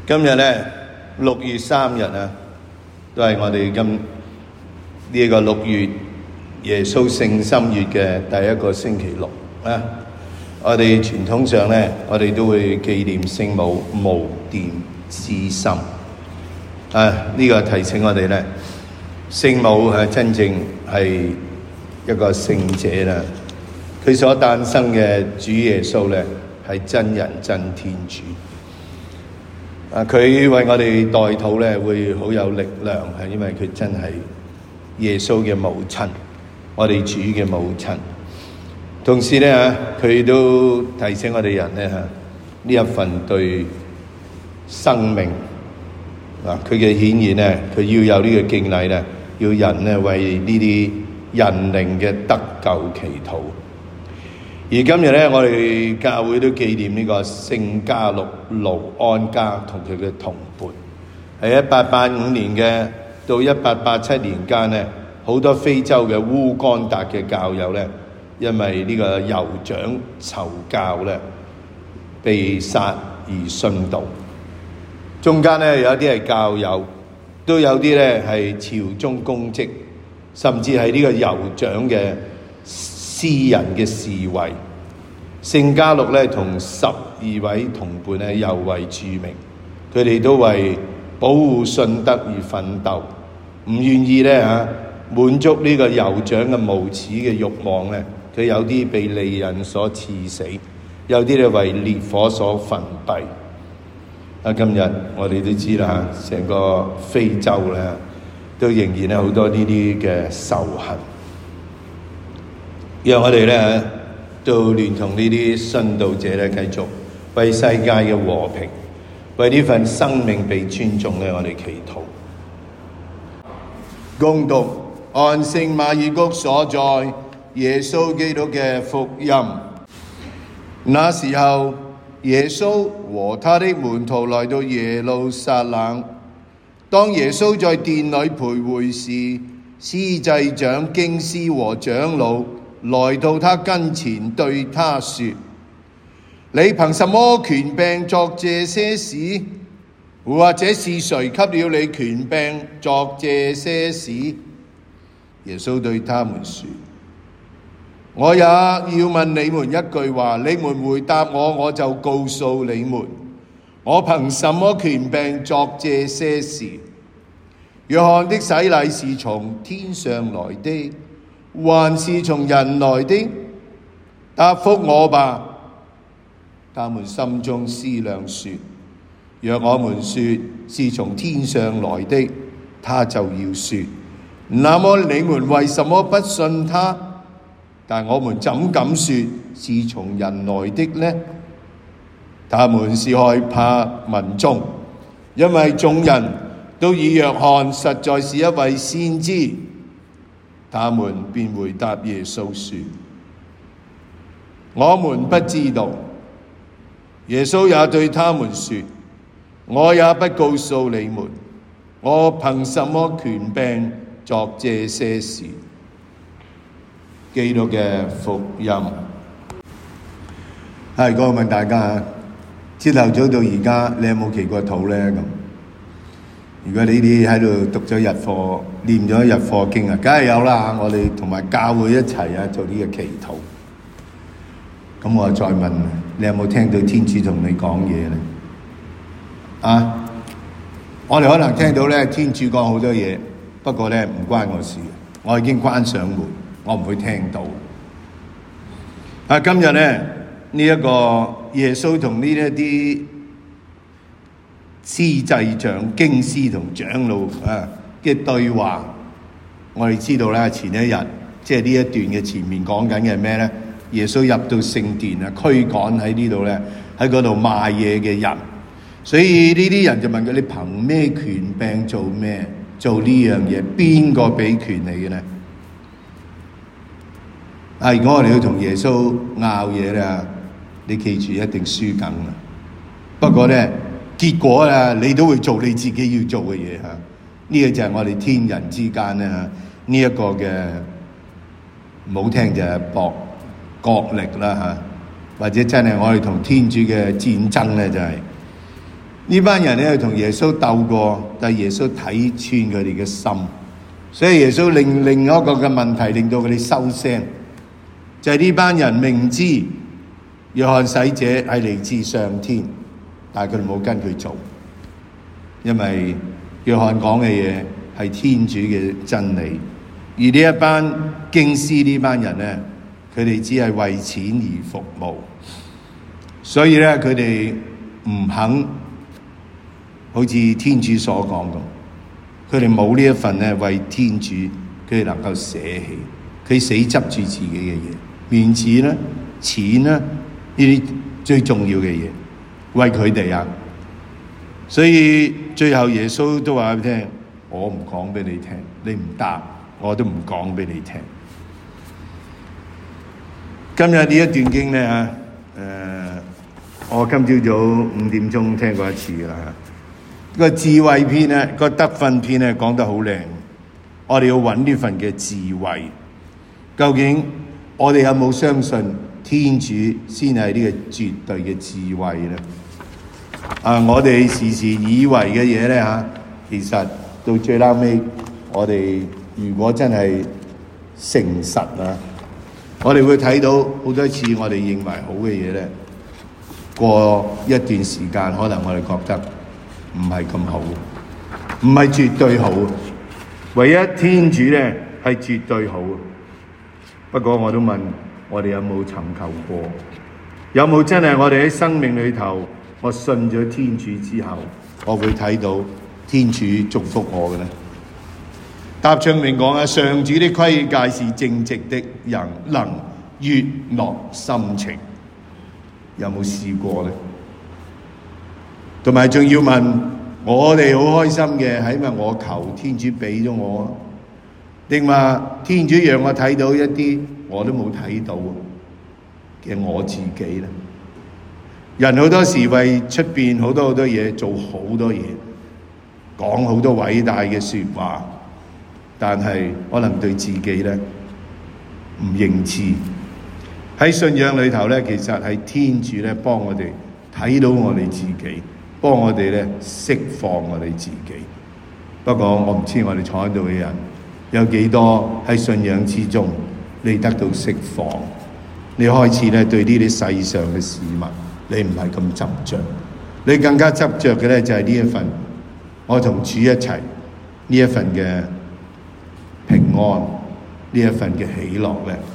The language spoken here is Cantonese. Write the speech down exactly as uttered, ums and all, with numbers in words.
今日咧六月三日啊，都係我哋今呢一個六月耶穌聖心月嘅第一個星期六啊。我哋傳統上咧，我哋都會紀念聖母無玷之心啊。呢個提醒我哋咧，聖母係真正係一個聖者啦。佢所誕生嘅主耶穌咧，係真人真天主。啊！佢為我哋代禱咧，會好有力量，係因為佢真係耶穌嘅母親，我哋主嘅母親。同時咧嚇，佢都提醒我哋人咧嚇，呢一份對生命啊，佢嘅顯現咧，佢要有呢個敬禮咧，要人咧為呢啲人靈嘅得救祈禱。而今日咧，我哋教會都紀念呢個聖加祿盧安家同佢嘅同伴。喺一八八五年嘅到一八八七年間咧，好多非洲嘅烏干達嘅教友咧，因為呢個酋長囚教咧，被殺而殉道。中間咧有一啲係教友，都有啲咧係朝中公職，甚至係呢個酋長嘅私人嘅侍衛。聖加祿咧同十二位同伴咧尤為著名，佢哋都為保護信德而奮鬥，唔願意咧嚇滿足呢個酋長嘅無恥嘅慾望咧。佢有啲被利刃所刺死，有啲咧為烈火所焚斃。啊，今日我哋都知啦嚇，成個非洲咧都仍然咧好多呢啲嘅仇恨。讓我哋咧都聯同呢啲殉道者咧，繼續為世界嘅和平，為呢份生命被尊重咧，我哋祈禱。恭讀按聖馬爾谷所載耶穌基督嘅福音。那時候，耶穌和他的門徒來到耶路撒冷。當耶穌在殿裏徘徊時，司祭長、經師和長老來到他跟前，對他說：你憑什麼權柄作這些事？或者是誰給了你權柄作這些事？耶穌對他們說：我也要問你們一句話，你們回答我，我就告訴你們，我憑什麼權柄作這些事？若翰的洗禮是從天上來的，還是從人來的？答覆我吧。他們心中思量說：若我們說是從天上來的，他就要說：那麼你們為什麼不信他？但我們怎敢說是從人來的呢？他們是害怕民眾，因為眾人都以若翰實在是一位先知。他們便回答耶穌說：我們不知道。耶穌也對他們說：我也不告訴你們，我憑什麼權柄作這些事。基督嘅福音。係，我問大家，朝頭早到而家，你有冇祈過禱咧？咁如果你哋喺度讀咗日課，念咗日課經啊，梗係有啦。我哋同埋教會一齊啊，做呢個祈禱。咁我再問，你有冇聽到天主同你講嘢咧？啊，我哋可能聽到咧，天主講好多嘢，不過咧唔關我事，我已經關上門，我唔會聽到。啊，今日咧呢一個耶穌同呢一啲司祭長、經師同長老啊嘅對話，我哋知道咧，前一日即係呢一段嘅前面講緊嘅係咩咧？耶穌入到聖殿啊，驅趕喺呢度咧，喺嗰度賣嘢嘅人，所以呢啲人就問佢：你憑咩權柄做咩？做呢樣嘢？邊個俾權你嘅咧？啊！如果我哋要同耶穌拗嘢咧，你記住一定輸梗啦。不過咧，結果啊，你都會做你自己要做嘅嘢嚇。呢個就係我哋天人之間咧嚇，呢一個嘅唔好聽就係搏角力啦嚇，或者真係我哋同天主嘅戰爭咧就係呢班人咧同耶穌鬥過，但係耶穌睇穿佢哋嘅心，所以耶穌令另一個嘅問題令到佢哋收聲，就係呢班人明知約翰洗者係嚟自上天，但係佢哋冇跟佢做，因為約翰講嘅嘢係天主嘅真理，而呢一班經師呢班人咧，佢哋只係為錢而服務，所以咧佢哋唔肯好似天主所講咁，佢哋冇呢一份咧為天主佢哋能夠捨棄，佢死執住自己嘅嘢，面子啦、錢啦，呢啲最重要嘅嘢為佢哋啊。所以最後耶穌都話俾你聽，我唔講俾你聽，你唔答我都唔講俾你聽。今日呢一段經咧嚇，誒、呃，我今朝早五點鐘聽過一次噶啦。個智慧篇咧，個德訓篇咧講得好靚。我哋要揾呢份嘅智慧，究竟我哋有冇相信天主先係呢個絕對嘅智慧咧？啊，我哋時時以為嘅嘢咧嚇，其實到最後尾，我哋如果真係誠實啊，我哋會睇到好多次我哋認為好嘅嘢咧，過一段時間可能我哋覺得唔係咁好，唔係絕對好。唯一天主咧係絕對好。不過我都問我哋有冇尋求過？有冇真係我哋喺生命裏頭，我信咗天主之後，我會睇到天主祝福我嘅咧？答唱詠講啊，上主的規誡是正直的，人能悅樂心情。有冇試過咧？同埋仲要問我哋好開心嘅，係因為我求天主俾咗我，定話天主讓我睇到一啲我都冇睇到嘅我自己咧？人好多時為出邊好多好多嘢做好多嘢，講好多偉大嘅說話，但係可能對自己咧唔認知。喺信仰裏頭咧，其實係天主咧幫我哋睇到我哋自己，幫我哋咧釋放我哋自己。不過我唔知我哋坐喺度嘅人有幾多喺信仰之中你得到釋放，你開始咧對呢啲世上嘅事物你唔係咁執着，你更加執着嘅咧就係呢一份我同主一齊呢一份嘅平安，呢一份嘅喜樂咧。